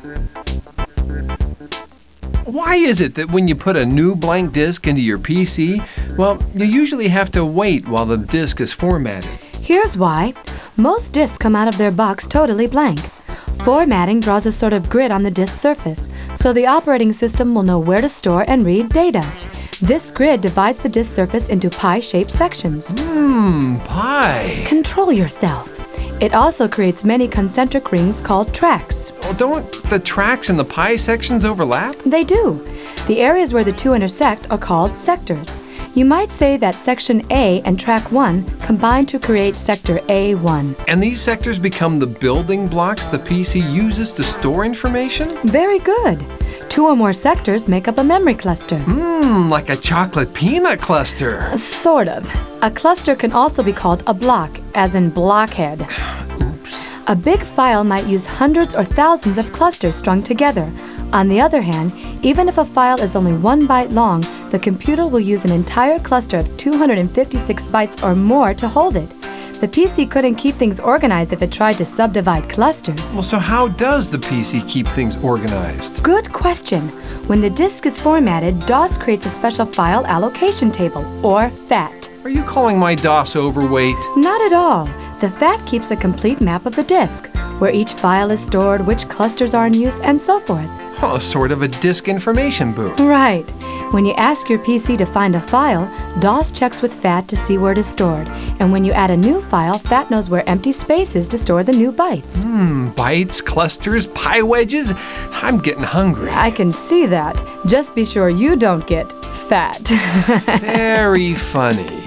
Why is it that when you put a new blank disk into your PC, well, you usually have to wait while the disk is formatted? Here's why. Most disks come out of their box totally blank. Formatting draws a sort of grid on the disk surface, so the operating system will know where to store and read data. This grid divides the disk surface into pie-shaped sections. Pie. Control yourself. It also creates many concentric rings called tracks. Well, don't the tracks and the pie sections overlap? They do. The areas where the two intersect are called sectors. You might say that section A and track 1 combine to create sector A1. And these sectors become the building blocks the PC uses to store information? Very good. 2 or more sectors make up a memory cluster. Like a chocolate peanut cluster. Sort of. A cluster can also be called a block, as in blockhead. Oops. A big file might use hundreds or thousands of clusters strung together. On the other hand, even if a file is only 1 byte long, the computer will use an entire cluster of 256 bytes or more to hold it. The PC couldn't keep things organized if it tried to subdivide clusters. Well, so how does the PC keep things organized? Good question. When the disk is formatted, DOS creates a special file allocation table, or FAT. Are you calling my DOS overweight? Not at all. The FAT keeps a complete map of the disk, where each file is stored, which clusters are in use, and so forth. Oh, sort of a disk information book. Right. When you ask your PC to find a file, DOS checks with FAT to see where it is stored. And when you add a new file, FAT knows where empty space is to store the new bytes. Bytes, clusters, pie wedges? I'm getting hungry. I can see that. Just be sure you don't get fat. Very funny.